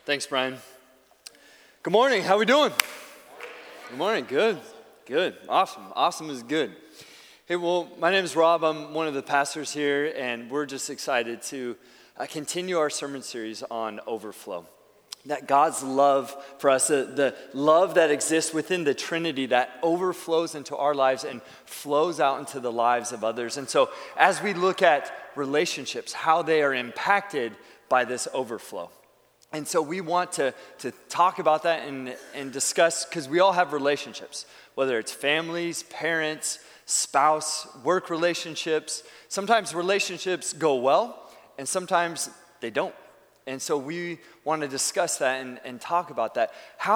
Thanks, Brian. Good morning. How we doing? Good morning. Good. Awesome. Awesome is good. Hey, well, my name is Rob. I'm one of the pastors here, and we're just excited to continue our sermon series on overflow. That God's love for us, the love that exists within the Trinity that overflows into our lives and flows out into the lives of others. And so as we look at relationships, how they are impacted by this overflow. And so we want to talk about that and discuss, because we all have relationships, whether it's families, parents, spouse, work relationships. Sometimes relationships go well, and sometimes they don't. And so we want to discuss that and talk about that.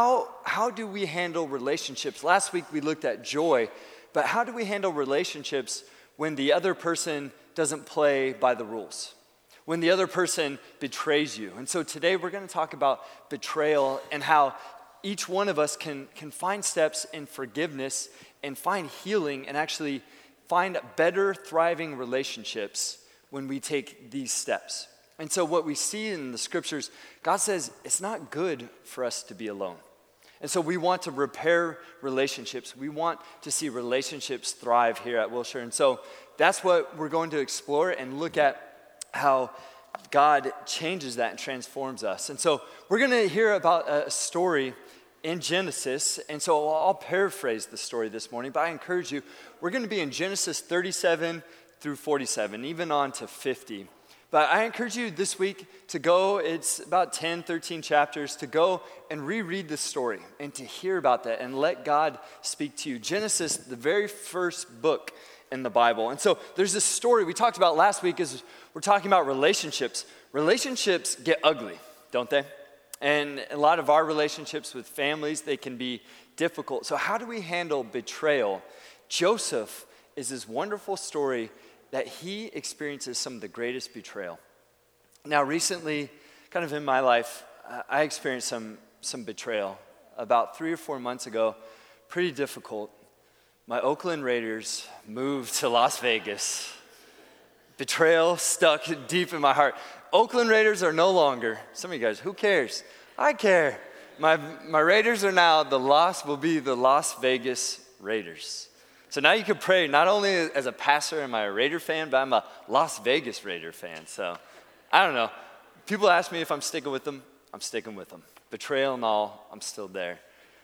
How do we handle relationships? Last week we looked at joy, but how do we handle relationships when the other person doesn't play by the rules? When the other person betrays you. And so today we're going to talk about betrayal and how each one of us can find steps in forgiveness and find healing and actually find better, thriving relationships when we take these steps. And so what we see in the scriptures, God says it's not good for us to be alone. And so we want to repair relationships. We want to see relationships thrive here at Wilshire. And so that's what we're going to explore and look at, how God changes that and transforms us. And so we're going to hear about a story in Genesis. And so I'll paraphrase the story this morning, but I encourage you, we're going to be in Genesis 37 through 47, even on to 50. But I encourage you this week to go, it's about 10, 13 chapters, to go and reread the story and to hear about that and let God speak to you. Genesis, the very first book in the Bible. And so there's this story we talked about last week is we're talking about relationships. Relationships get ugly, don't they? And a lot of our relationships with families, they can be difficult. So how do we handle betrayal? Joseph is this wonderful story that he experiences some of the greatest betrayal. Now recently, kind of in my life, I experienced some betrayal. About 3 or 4 months ago, pretty difficult. My Oakland Raiders moved to Las Vegas. Betrayal stuck deep in my heart. Oakland Raiders are no longer, some of you guys, who cares? I care. My Raiders are now, will be the Las Vegas Raiders. So now you can pray, not only as a pastor am I a Raider fan, but I'm a Las Vegas Raider fan. So I don't know. People ask me if I'm sticking with them. I'm sticking with them. Betrayal and all, I'm still there.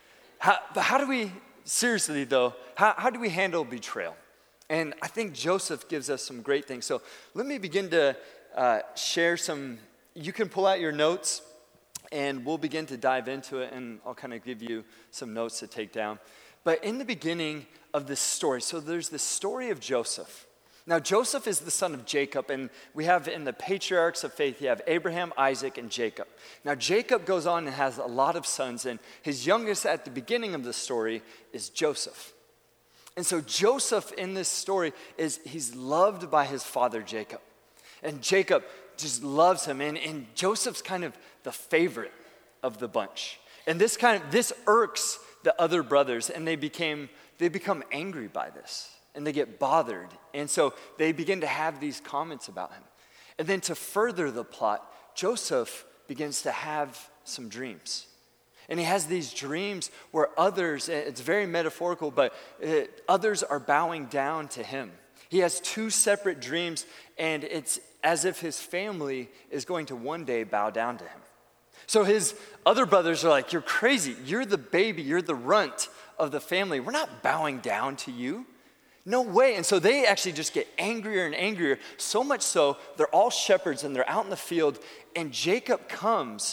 But how do we, seriously though, how do we handle betrayal? And I think Joseph gives us some great things. So let me begin to share some, you can pull out your notes and we'll begin to dive into it, and I'll kind of give you some notes to take down. But in the beginning of this story, so there's this story of Joseph. Now Joseph is the son of Jacob, and we have in the patriarchs of faith, you have Abraham, Isaac, and Jacob. Now Jacob goes on and has a lot of sons, and his youngest at the beginning of the story is Joseph. And so Joseph in this story he's loved by his father Jacob. And Jacob just loves him, and Joseph's kind of the favorite of the bunch. And this irks the other brothers, and they become angry by this, and they get bothered. And so they begin to have these comments about him. And then to further the plot, Joseph begins to have some dreams. And he has these dreams where others, it's very metaphorical, but others are bowing down to him. He has 2 separate dreams, and it's as if his family is going to one day bow down to him. So his other brothers are like, you're crazy. You're the baby. You're the runt of the family. We're not bowing down to you. No way. And so they actually just get angrier and angrier, so much so they're all shepherds and they're out in the field, and Joseph comes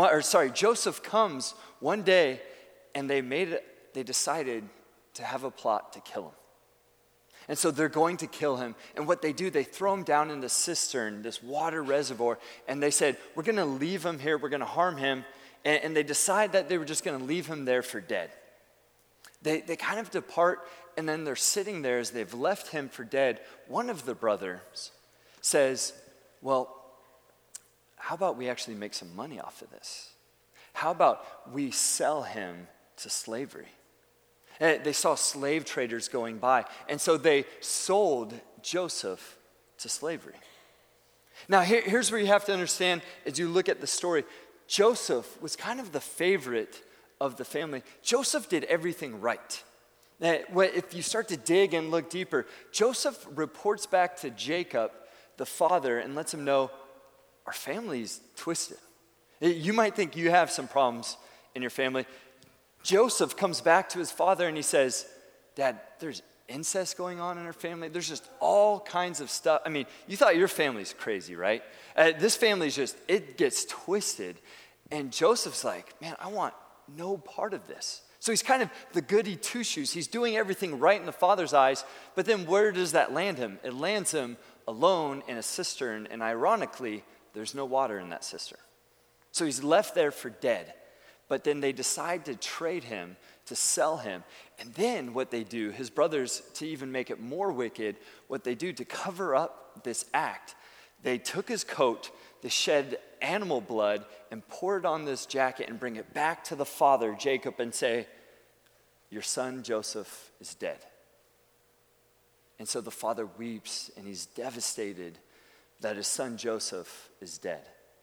one day, and they decided to have a plot to kill him. And so they're going to kill him. And what they do, they throw him down in the cistern, this water reservoir, and they said, we're going to leave him here, we're going to harm him. And they decide that they were just going to leave him there for dead. They kind of depart, and then they're sitting there as they've left him for dead. One of the brothers says, well, how about we actually make some money off of this? How about we sell him to slavery? And they saw slave traders going by, and so they sold Joseph to slavery. Now, here's where you have to understand as you look at the story. Joseph was kind of the favorite of the family. Joseph did everything right. If you start to dig and look deeper, Joseph reports back to Jacob, the father, and lets him know, our family's twisted. You might think you have some problems in your family. Joseph comes back to his father and he says, Dad, there's incest going on in our family. There's just all kinds of stuff. I mean, you thought your family's crazy, right? This family's just, it gets twisted. And Joseph's like, man, I want no part of this. So he's kind of the goody two-shoes. He's doing everything right in the father's eyes, but then where does that land him? It lands him alone in a cistern, and ironically, there's no water in that cistern. So he's left there for dead. But then they decide to trade him, to sell him. And then what they do, his brothers, to even make it more wicked, what they do to cover up this act, they took his coat, they shed animal blood and pour it on this jacket and bring it back to the father, Jacob, and say, your son Joseph is dead. And so the father weeps and he's devastated that his son Joseph is dead.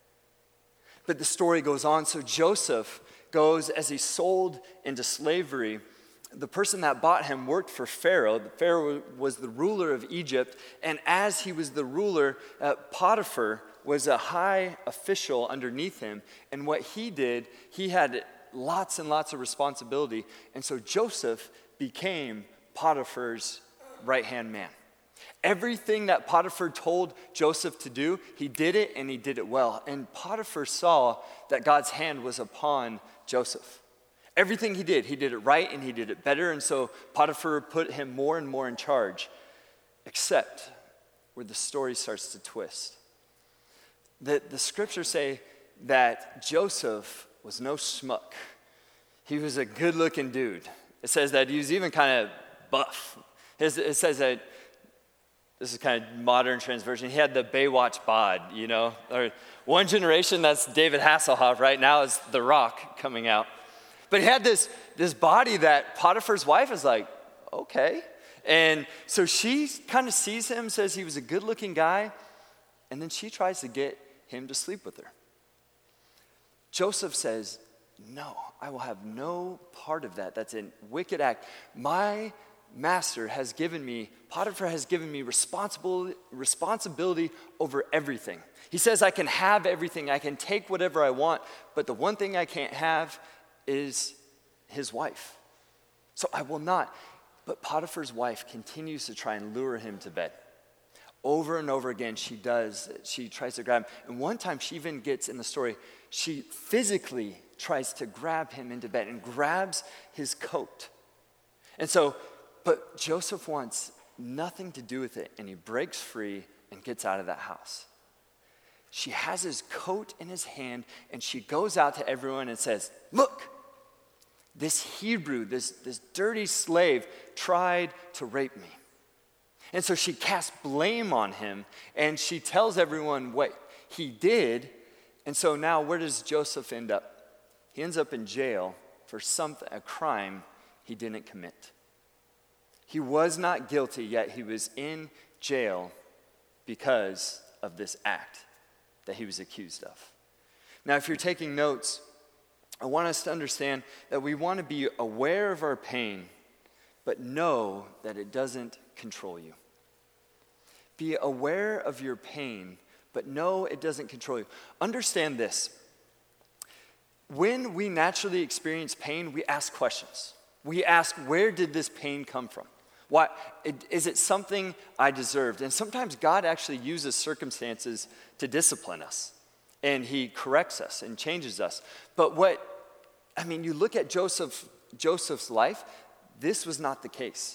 But the story goes on. So Joseph goes, as he's sold into slavery, the person that bought him worked for Pharaoh. Pharaoh was the ruler of Egypt. And as he was the ruler, Potiphar was a high official underneath him. And what he did, he had lots and lots of responsibility. And so Joseph became Potiphar's right-hand man. Everything that Potiphar told Joseph to do, he did it and he did it well. And Potiphar saw that God's hand was upon Joseph. Everything he did it right and he did it better. And so Potiphar put him more and more in charge, except where the story starts to twist. The scriptures say that Joseph was no schmuck. He was a good-looking dude. It says that he was even kind of buff. It says that, this is kind of modern transversion, he had the Baywatch bod, you know? Or one generation, that's David Hasselhoff. Right now is The Rock coming out. But he had this body that Potiphar's wife is like, okay. And so she kind of sees him, says he was a good-looking guy, and then she tries to get him to sleep with her. Joseph says, no, I will have no part of that. That's a wicked act. My master has given me, Potiphar has given me responsibility over everything. He says I can have everything, I can take whatever I want, but the one thing I can't have is his wife. So I will not. But Potiphar's wife continues to try and lure him to bed. Over and over again, she tries to grab him. And one time she even gets in the story, she physically tries to grab him into bed and grabs his coat. And so, but Joseph wants nothing to do with it, and he breaks free and gets out of that house. She has his coat in his hand, and she goes out to everyone and says, look, this Hebrew, this dirty slave tried to rape me. And so she casts blame on him, and she tells everyone what he did. And so now where does Joseph end up? He ends up in jail for a crime he didn't commit. He was not guilty, yet he was in jail because of this act that he was accused of. Now, if you're taking notes, I want us to understand that we want to be aware of our pain, but know that it doesn't control you. Be aware of your pain, but know it doesn't control you. Understand this. When we naturally experience pain, we ask questions. We ask, where did this pain come from? Why, is it something I deserved? And sometimes God actually uses circumstances to discipline us. And he corrects us and changes us. But you look at Joseph's life, this was not the case.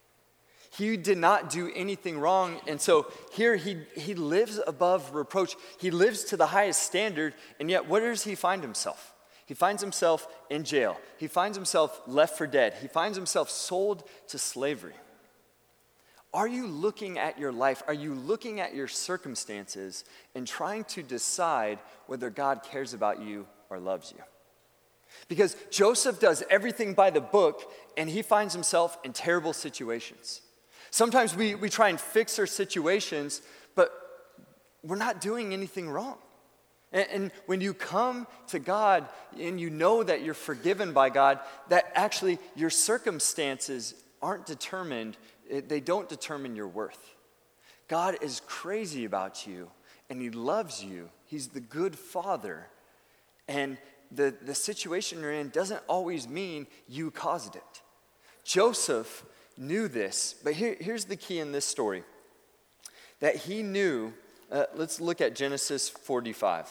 He did not do anything wrong. And so here he lives above reproach. He lives to the highest standard. And yet where does he find himself? He finds himself in jail. He finds himself left for dead. He finds himself sold to slavery. Are you looking at your life? Are you looking at your circumstances and trying to decide whether God cares about you or loves you? Because Joseph does everything by the book, and he finds himself in terrible situations. Sometimes we try and fix our situations, but we're not doing anything wrong. And when you come to God and you know that you're forgiven by God, that actually your circumstances aren't determined, they don't determine your worth. God is crazy about you and he loves you. He's the good father. And the situation you're in doesn't always mean you caused it. Joseph knew this, but here's the key in this story. That he knew, let's look at Genesis 45.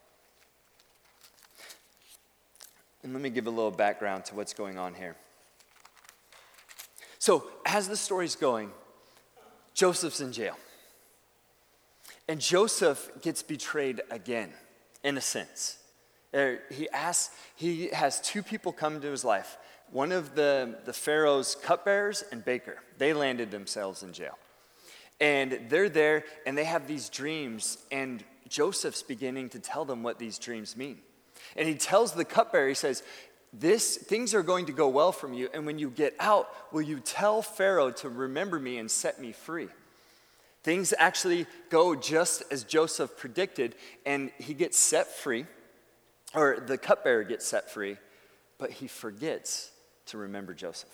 And let me give a little background to what's going on here. So, as the story's going, Joseph's in jail. And Joseph gets betrayed again, in a sense. He has two people come to his life. One of the Pharaoh's cupbearers and baker. They landed themselves in jail. And they're there, and they have these dreams, and Joseph's beginning to tell them what these dreams mean. And he tells the cupbearer, he says, things are going to go well from you, and when you get out, will you tell Pharaoh to remember me and set me free? Things actually go just as Joseph predicted, and he gets set free, or the cupbearer gets set free, but he forgets to remember Joseph.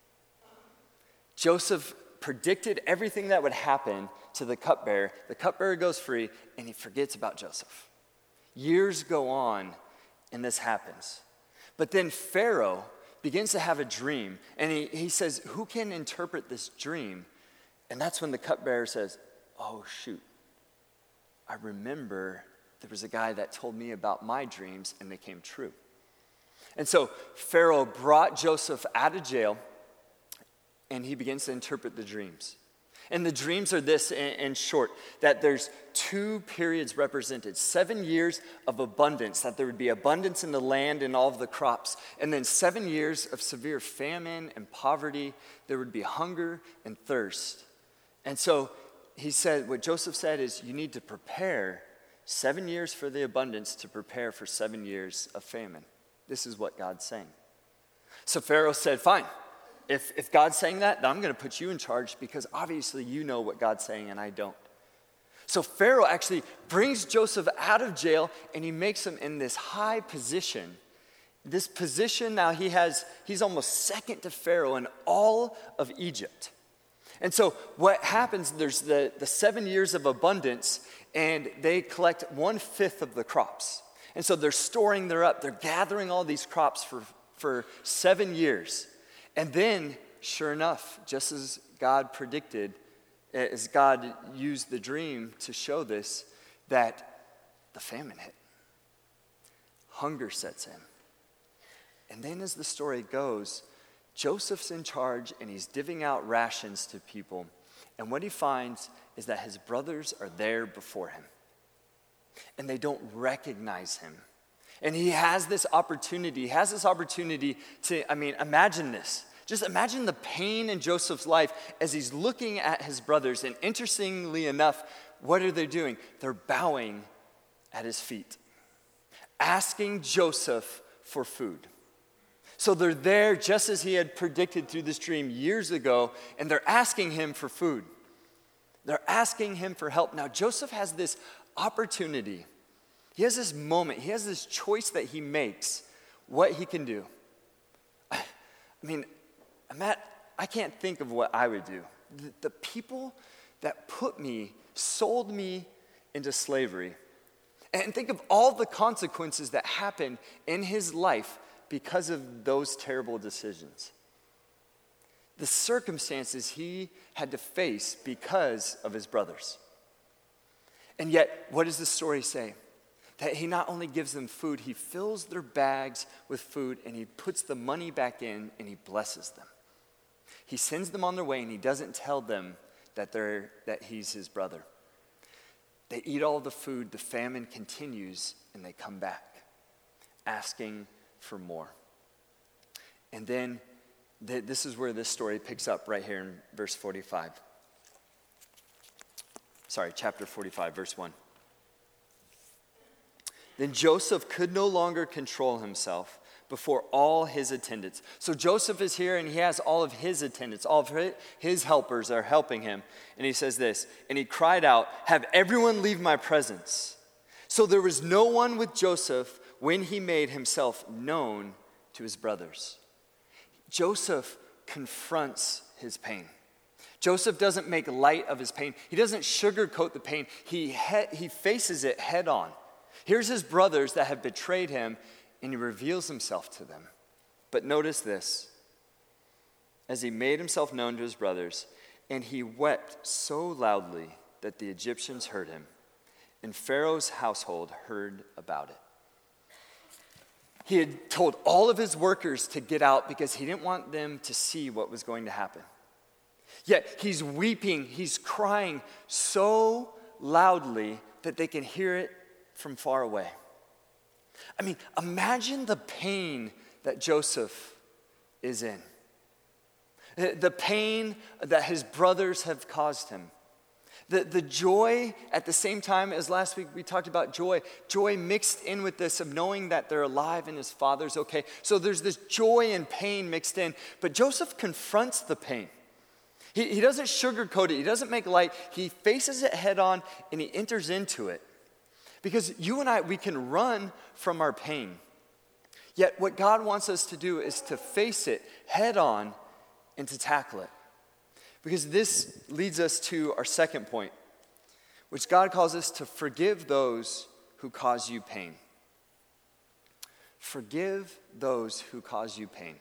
Joseph predicted everything that would happen to the cupbearer. The cupbearer goes free, and he forgets about Joseph. Years go on, and this happens. But then Pharaoh begins to have a dream, and he says, who can interpret this dream? And that's when the cupbearer says, oh, shoot. I remember there was a guy that told me about my dreams, and they came true. And so Pharaoh brought Joseph out of jail, and he begins to interpret the dreams. And the dreams are this in short, that there's two periods represented. 7 years of abundance, that there would be abundance in the land and all of the crops. And then 7 years of severe famine and poverty. There would be hunger and thirst. And so he said, what Joseph said is, you need to prepare 7 years for the abundance to prepare for 7 years of famine. This is what God's saying. So Pharaoh said, fine. If God's saying that, then I'm going to put you in charge because obviously you know what God's saying and I don't. So Pharaoh actually brings Joseph out of jail and he makes him in this high position. This position now he's almost second to Pharaoh in all of Egypt. And so what happens, there's the 7 years of abundance and they collect 1/5 of the crops. And so they're storing they're gathering all these crops for 7 years. And then, sure enough, just as God predicted, as God used the dream to show this, that the famine hit. Hunger sets in. And then as the story goes, Joseph's in charge and he's divvying out rations to people. And what he finds is that his brothers are there before him. And they don't recognize him. And he has this opportunity to, imagine this. Just imagine the pain in Joseph's life as he's looking at his brothers. And interestingly enough, what are they doing? They're bowing at his feet, asking Joseph for food. So they're there just as he had predicted through this dream years ago, and they're asking him for food. They're asking him for help. Now, Joseph has this opportunity. He has this moment. He has this choice that he makes, what he can do. I can't think of what I would do. The people that sold me into slavery, and think of all the consequences that happened in his life because of those terrible decisions. The circumstances he had to face because of his brothers. And yet, what does the story say? That he not only gives them food, he fills their bags with food and he puts the money back in and he blesses them. He sends them on their way and he doesn't tell them that he's his brother. They eat all the food, the famine continues, and they come back asking for more. And then this is where this story picks up right here in verse 45. Chapter 45, verse 1. Then Joseph could no longer control himself before all his attendants. So Joseph is here and he has all of his attendants, all of his helpers are helping him. And he says this, and he cried out, "Have everyone leave my presence." So there was no one with Joseph when he made himself known to his brothers. Joseph confronts his pain. Joseph doesn't make light of his pain. He doesn't sugarcoat the pain. He faces it head on. Here's his brothers that have betrayed him, and he reveals himself to them. But notice this. As he made himself known to his brothers, and he wept so loudly that the Egyptians heard him, and Pharaoh's household heard about it. He had told all of his workers to get out because he didn't want them to see what was going to happen. Yet he's weeping, he's crying so loudly that they can hear it from far away. I mean, imagine the pain that Joseph is in. The pain that his brothers have caused him. The joy at the same time as last week we talked about joy mixed in with this of knowing that they're alive and his father's okay. So there's this joy and pain mixed in. But Joseph confronts the pain. He doesn't sugarcoat it. He doesn't make light. He faces it head on and he enters into it. Because you and I, we can run from our pain. Yet what God wants us to do is to face it head on and to tackle it. Because this leads us to our second point, which God calls us to forgive those who cause you pain. Forgive those who cause you pain.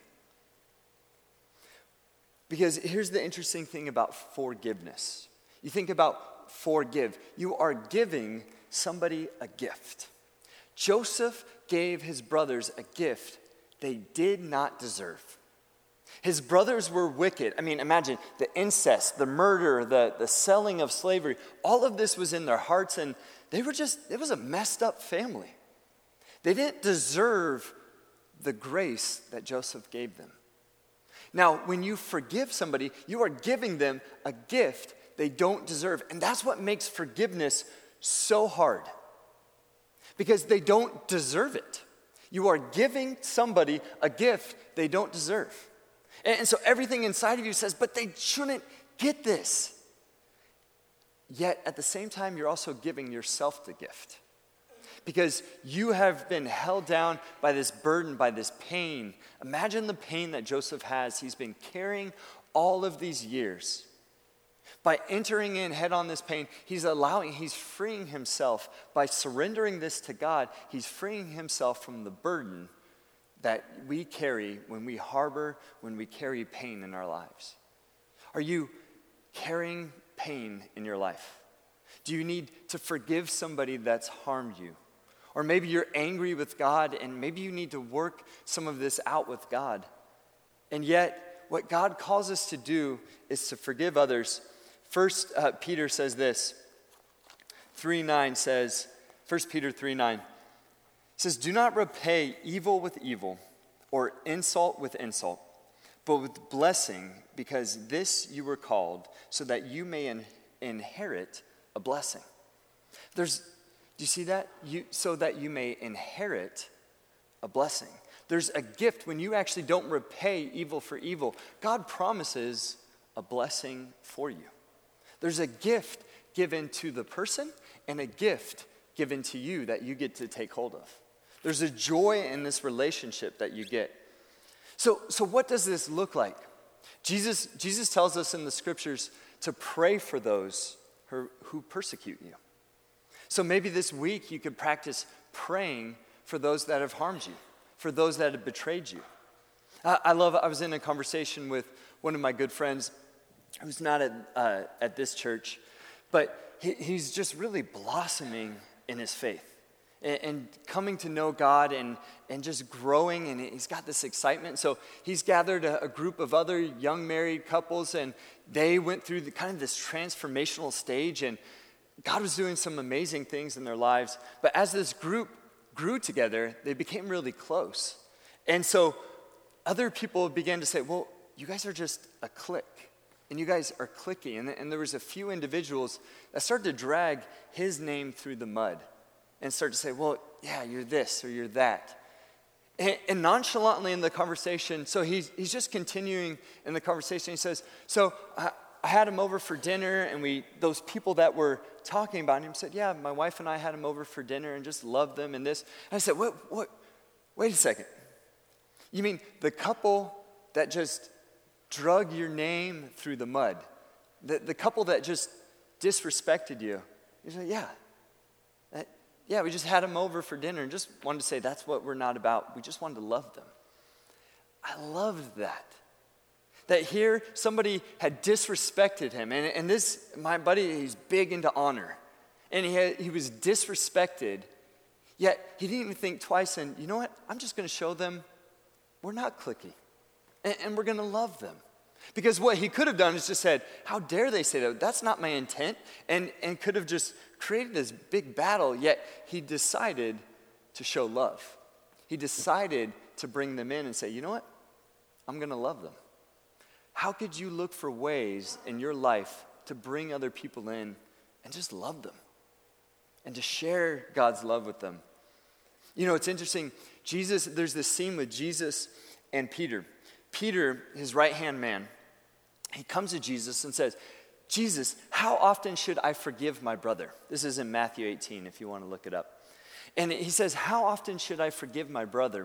Because here's the interesting thing about forgiveness. You think about forgive. You are giving somebody a gift. Joseph gave his brothers a gift they did not deserve. His brothers were wicked. I mean, imagine the incest, the murder, the selling of slavery. All of this was in their hearts, and it was a messed up family. They didn't deserve the grace that Joseph gave them. Now, when you forgive somebody, you are giving them a gift they don't deserve. And that's what makes forgiveness so hard. Because they don't deserve it. You are giving somebody a gift they don't deserve. And so everything inside of you says, but they shouldn't get this. Yet at the same time, you're also giving yourself the gift. Because you have been held down by this burden, by this pain. Imagine the pain that Joseph has. He's been carrying all of these years. By entering in head on this pain, he's freeing himself. By surrendering this to God, he's freeing himself from the burden that we carry when we harbor, when we carry pain in our lives. Are you carrying pain in your life? Do you need to forgive somebody that's harmed you? Or maybe you're angry with God and maybe you need to work some of this out with God. And yet, what God calls us to do is to forgive others. First, Peter says this. 3:9 says, 1 Peter 3:9 says, do not repay evil with evil or insult with insult, but with blessing, because this you were called so that you may inherit a blessing. Do you see that? So that you may inherit a blessing. There's a gift when you actually don't repay evil for evil. God promises a blessing for you. There's a gift given to the person and a gift given to you that you get to take hold of. There's a joy in this relationship that you get. So what does this look like? Jesus tells us in the scriptures to pray for those who persecute you. So maybe this week you could practice praying for those that have harmed you, for those that have betrayed you. I was in a conversation with one of my good friends who's not at this church, but he's just really blossoming in his faith. And coming to know God and just growing, and he's got this excitement. So he's gathered a group of other young married couples, and they went through this transformational stage, and God was doing some amazing things in their lives. But as this group grew together, they became really close. And so other people began to say, well, you guys are just a clique, and you guys are cliquey. And there was a few individuals that started to drag his name through the mud and start to say, well, yeah, you're this or you're that. And nonchalantly in the conversation, so he's just continuing in the conversation. He says, so I had him over for dinner, and those people that were talking about him said, yeah, my wife and I had him over for dinner and just loved them and this. And I said, wait a second. You mean the couple that just drug your name through the mud? The couple that just disrespected you? He said, yeah. Yeah, we just had them over for dinner and just wanted to say that's what we're not about. We just wanted to love them. I loved that. That here somebody had disrespected him. And this, my buddy, he's big into honor. And he was disrespected, yet he didn't even think twice. And you know what? I'm just going to show them we're not cliquey. And we're going to love them. Because what he could have done is just said, how dare they say that? That's not my intent. And could have just created this big battle, yet he decided to show love. He decided to bring them in and say, you know what? I'm going to love them. How could you look for ways in your life to bring other people in and just love them and to share God's love with them? You know, it's interesting. There's this scene with Jesus and Peter. Peter, his right-hand man, he comes to Jesus and says, Jesus, how often should I forgive my brother? This is in Matthew 18, if you want to look it up. And he says, how often should I forgive my brother?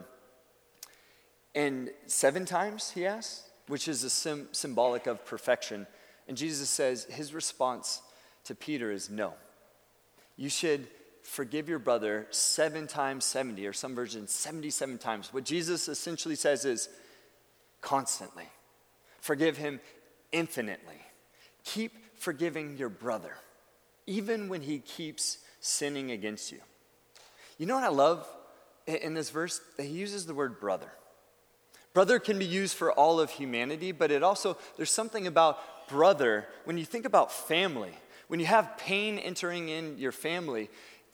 And 7 times, he asks, which is a symbolic of perfection. And Jesus says, his response to Peter is no. You should forgive your brother 7 times 70, or some versions 77 times. What Jesus essentially says is constantly. Forgive him infinitely. Keep forgiving your brother, even when he keeps sinning against you. You know what I love in this verse? That he uses the word brother. Brother can be used for all of humanity, but there's something about brother. When you think about family, when you have pain entering in your family,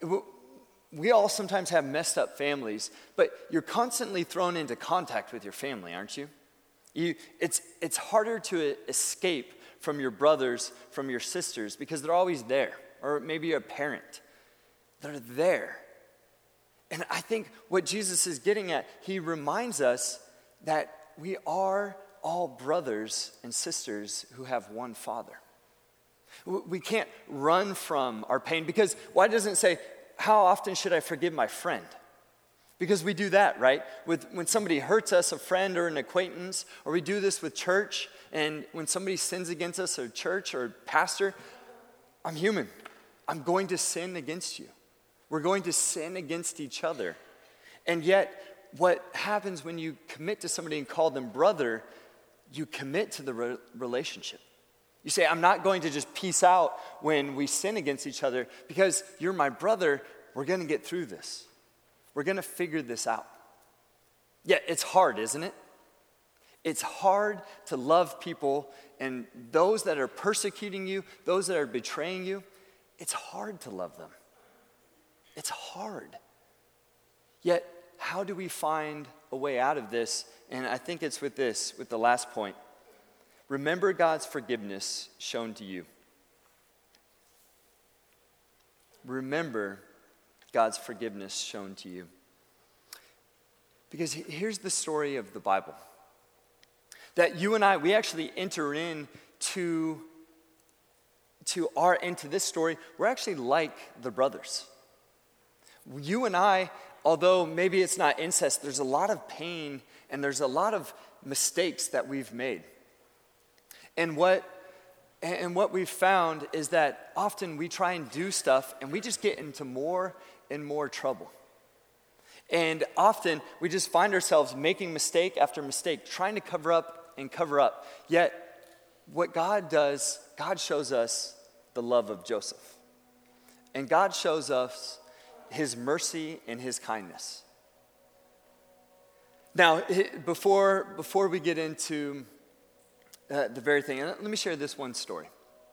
we all sometimes have messed up families, but you're constantly thrown into contact with your family, aren't you? It's harder to escape from your brothers, from your sisters, because they're always there. Or maybe you're a parent. They're there. And I think what Jesus is getting at, he reminds us that we are all brothers and sisters who have one Father. We can't run from our pain, because why doesn't it say, how often should I forgive my friend? Because we do that, right? When somebody hurts us, a friend or an acquaintance, or we do this with church, and when somebody sins against us, or church or pastor, I'm human. I'm going to sin against you. We're going to sin against each other. And yet, what happens when you commit to somebody and call them brother, you commit to the relationship. You say, I'm not going to just peace out when we sin against each other, because you're my brother, we're going to get through this. We're going to figure this out. Yeah, it's hard, isn't it? It's hard to love people, and those that are persecuting you, those that are betraying you, it's hard to love them. It's hard. Yet, how do we find a way out of this? And I think it's with the last point. Remember God's forgiveness shown to you. Remember God's forgiveness shown to you. Because here's the story of the Bible. That you and I, we actually enter into this story. We're actually like the brothers. You and I, although maybe it's not incest, there's a lot of pain and there's a lot of mistakes that we've made. And what we've found is that often we try and do stuff and we just get into more and more trouble. And often we just find ourselves making mistake after mistake, trying to cover up and cover up. Yet what God does, God shows us the love of Joseph. And God shows us his mercy and his kindness. Now, before we get into the very thing, let me share this one story.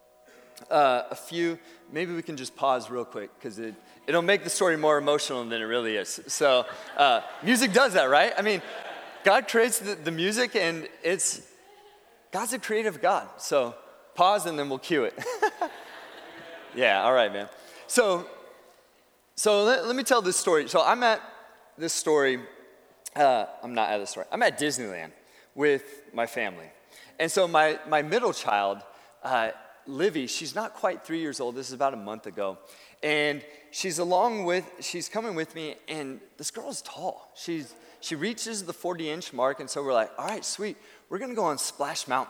Maybe we can just pause real quick, because it'll make the story more emotional than it really is. So music does that, right? I mean, God creates the music, and God's a creative God. So pause, and then we'll cue it. Yeah, all right, man. So let me tell this story. So I'm at this story. I'm not at this story. I'm at Disneyland with my family. And so my middle child, Livy, she's not quite 3 years old. This is about a month ago. And she's coming with me, and this girl's tall. She reaches the 40-inch mark, and so we're like, all right, sweet. We're going to go on Splash Mountain.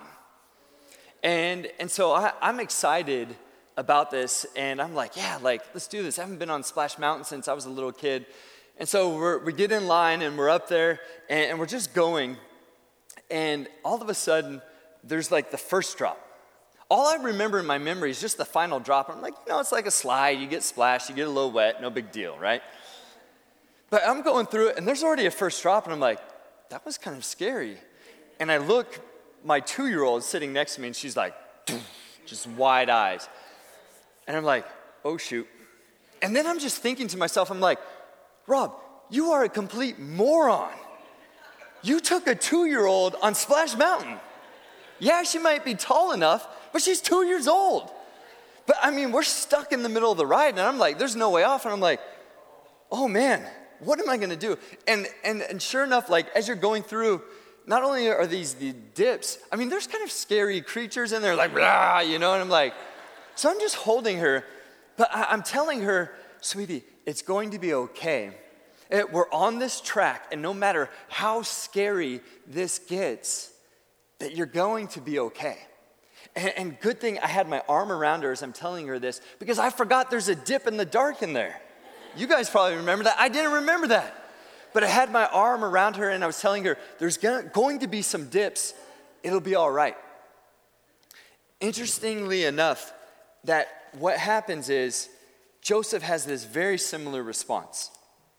And so I'm excited about this, and I'm like, yeah, like, let's do this. I haven't been on Splash Mountain since I was a little kid. And so we get in line, and we're up there, and we're just going, and all of a sudden, there's like the first drop. All I remember in my memory is just the final drop. I'm like, it's like a slide. You get splashed, you get a little wet, no big deal, right? But I'm going through it, and there's already a first drop, and I'm like, that was kind of scary. And I look, my 2-year-old sitting next to me, and she's like, just wide eyes. And I'm like, oh, shoot. And then I'm just thinking to myself, I'm like, Rob, you are a complete moron. You took a 2-year-old on Splash Mountain. Yeah, she might be tall enough, but she's 2 years old. But I mean, we're stuck in the middle of the ride, and I'm like, there's no way off. And I'm like, oh man, what am I gonna do? And sure enough, like as you're going through, not only are these the dips, I mean, there's kind of scary creatures in there, like, blah, and I'm like, so I'm just holding her, but I'm telling her, sweetie, it's going to be okay. We're on this track, and no matter how scary this gets, that you're going to be okay. And good thing I had my arm around her as I'm telling her this, because I forgot there's a dip in the dark in there. You guys probably remember that. I didn't remember that. But I had my arm around her, and I was telling her, there's going to be some dips. It'll be all right. Interestingly enough, that what happens is Joseph has this very similar response.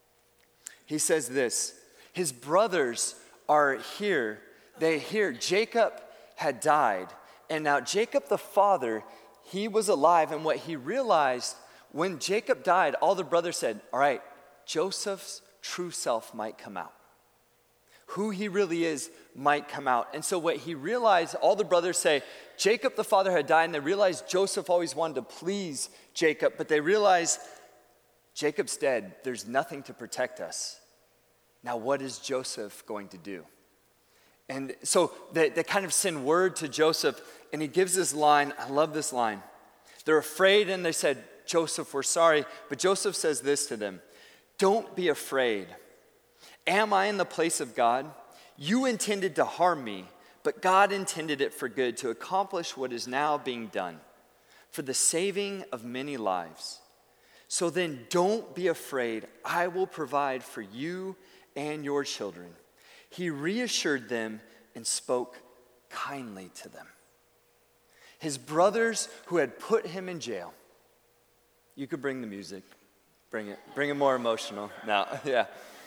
He says this, his brothers are here. They hear Jacob had died, and now Jacob the father, he was alive, and what he realized when Jacob died, all the brothers said, all right, Joseph's true self might come out. Who he really is might come out. And so what he realized, all the brothers say, Jacob the father had died, and they realized Joseph always wanted to please Jacob, but they realized Jacob's dead. There's nothing to protect us. Now what is Joseph going to do? And so they kind of send word to Joseph, and he gives this line. I love this line. They're afraid, and they said, Joseph, we're sorry. But Joseph says this to them, don't be afraid. Am I in the place of God? You intended to harm me, but God intended it for good, to accomplish what is now being done, for the saving of many lives. So then don't be afraid. I will provide for you and your children. He reassured them and spoke kindly to them. His brothers who had put him in jail. You could bring the music. Bring it more emotional. Now, yeah.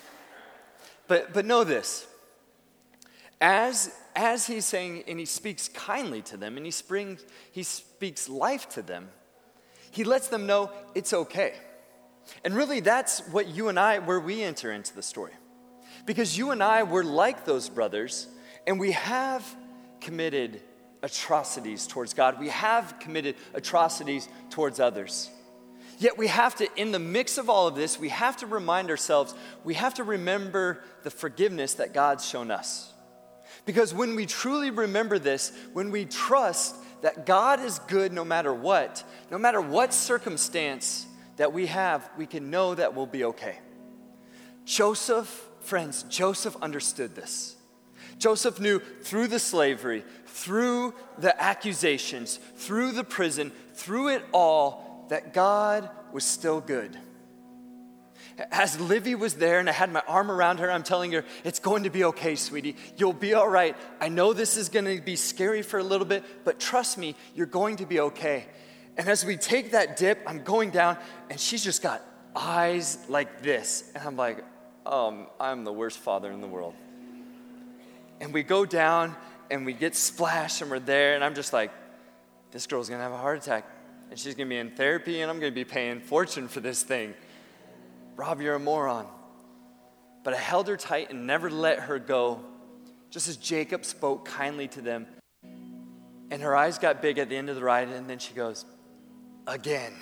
But know this. As he's saying, and he speaks kindly to them, and he speaks life to them, he lets them know it's okay. And really, that's what you and I, where we enter into the story. Because you and I were like those brothers, and we have committed atrocities towards God. We have committed atrocities towards others. Yet we have to, in the mix of all of this, we have to remind ourselves, we have to remember the forgiveness that God's shown us. Because when we truly remember this, when we trust that God is good no matter what circumstance that we have, we can know that we'll be okay. Joseph understood this. Joseph knew through the slavery, through the accusations, through the prison, through it all, that God was still good. As Livy was there and I had my arm around her, I'm telling her, it's going to be okay, sweetie. You'll be all right. I know this is going to be scary for a little bit, but trust me, you're going to be okay. And as we take that dip, I'm going down, and she's just got eyes like this. And I'm like, I'm the worst father in the world. And we go down, and we get splashed, and we're there, and I'm just like, this girl's going to have a heart attack. And she's going to be in therapy, and I'm going to be paying fortune for this thing. Rob, you're a moron. But I held her tight and never let her go, just as Jacob spoke kindly to them. And her eyes got big at the end of the ride, and then she goes, again.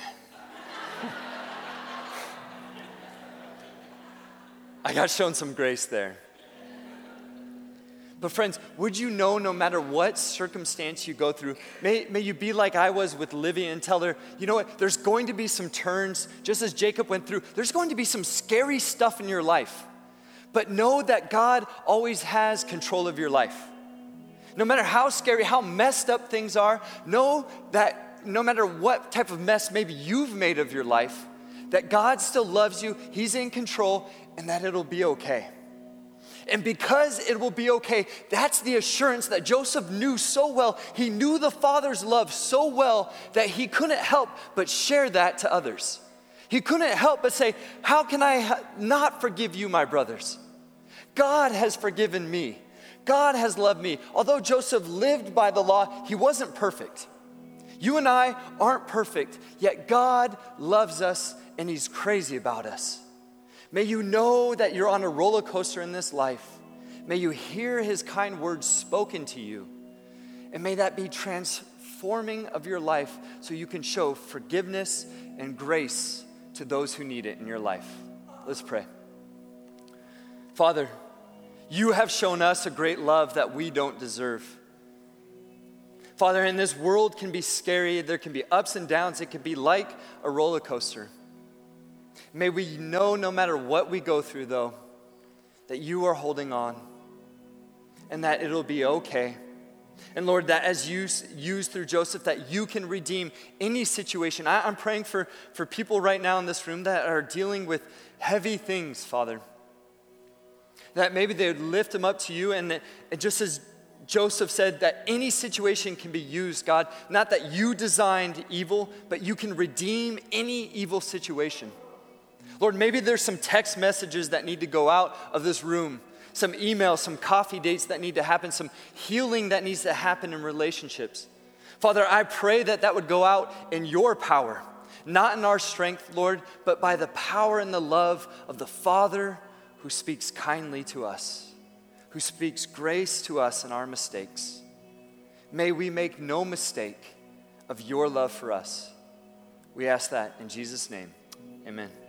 I got shown some grace there. But friends, would you know no matter what circumstance you go through, may you be like I was with Livia and tell her, you know what, there's going to be some turns, just as Jacob went through. There's going to be some scary stuff in your life. But know that God always has control of your life. No matter how scary, how messed up things are, know that no matter what type of mess maybe you've made of your life, that God still loves you, He's in control, and that it'll be okay. And because it will be okay, that's the assurance that Joseph knew so well. He knew the Father's love so well that he couldn't help but share that to others. He couldn't help but say, how can I not forgive you, my brothers? God has forgiven me. God has loved me. Although Joseph lived by the law, he wasn't perfect. You and I aren't perfect, yet God loves us and He's crazy about us. May you know that you're on a roller coaster in this life. May you hear His kind words spoken to you. And may that be transforming of your life so you can show forgiveness and grace to those who need it in your life. Let's pray. Father, You have shown us a great love that we don't deserve. Father, and this world can be scary. There can be ups and downs. It can be like a roller coaster. May we know no matter what we go through, though, that You are holding on and that it'll be okay. And Lord, that as You used through Joseph, that You can redeem any situation. I'm praying for people right now in this room that are dealing with heavy things, Father. That maybe they would lift them up to You, and that, just as Joseph said, that any situation can be used, God. Not that You designed evil, but You can redeem any evil situation. Lord, maybe there's some text messages that need to go out of this room, some emails, some coffee dates that need to happen, some healing that needs to happen in relationships. Father, I pray that that would go out in Your power, not in our strength, Lord, but by the power and the love of the Father who speaks kindly to us, who speaks grace to us in our mistakes. May we make no mistake of Your love for us. We ask that in Jesus' name, amen.